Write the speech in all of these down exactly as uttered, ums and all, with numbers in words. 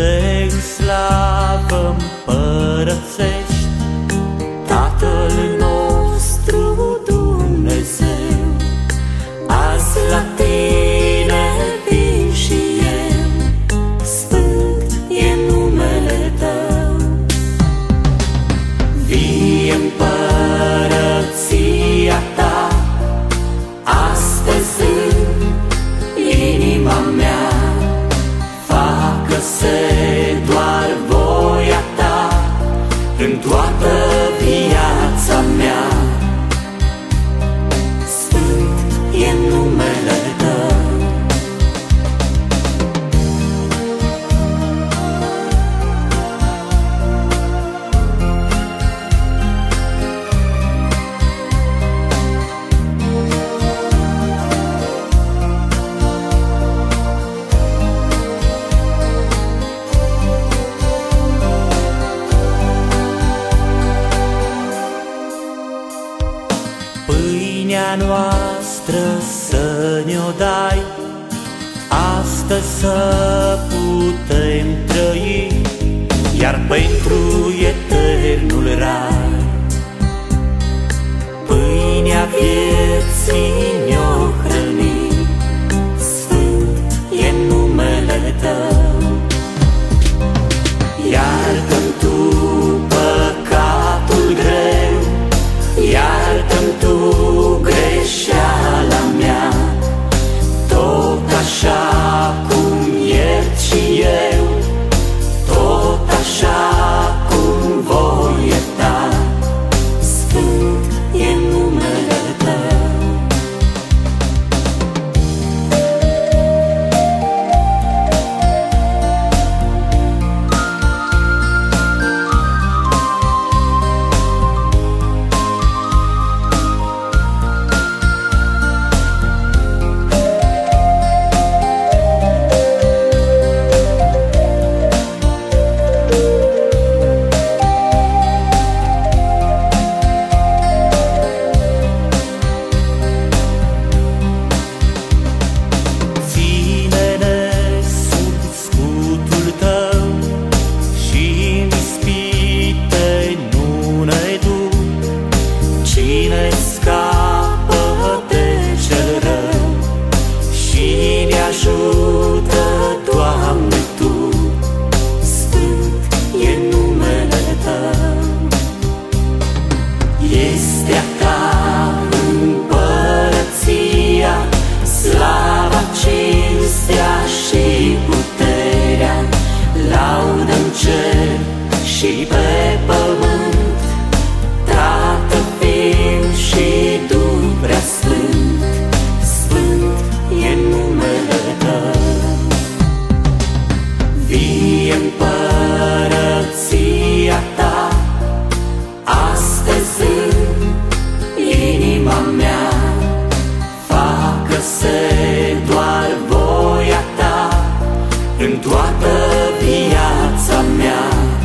de în slavă împărățești, Tatăl nostru Dumnezeu. Azi la tine vin și eu, sfânt e numele tău. Vie împărăția ta astăzi în inima mea, facă-se doar voia ta în toată viața mea. Sfânt e numele tău. Pâinea noastră să ne-o dai, astăzi să putem trăi, iar pentru eternul rai. Pâinea vieții ne-o hrăni, sfânt e numele tău. Iartă-mi tu păcatul greu, iartă-mi tu greșeala mea, tot așa cum iert și eu, tot așa cum voi ierta. Sfânt e numele tău. Cine scapă de cel rău și ne ajută, Doamne, Tu, sfânt e numele Tău. Este a Ta împărăția, slava, cinstea și puterea, laudă-n cer și pe pământ, Tată, Fiu și Duh Preasfânt. Sfânt e numele Tău. Vie împărăția Ta astăzi în inima mea, facă-se doar voia Ta în toată viața mea.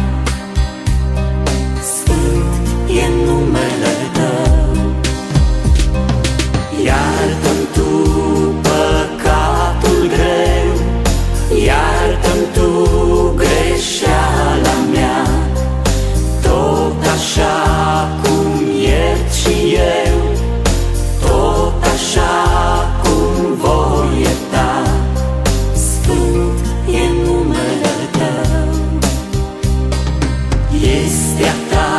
Sfânt e numele Tău. Iartă-mi Tu păcatul greu, iartă-mi Tu greșeala mea, tot așa cum iert și eu, tot așa cum voi ierta. Sfânt e numele Tău. Este a Ta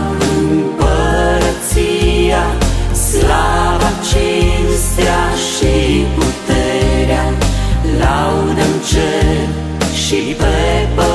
împărăția, slava, cinstea și puterea, laudă-n cer și pe pământ,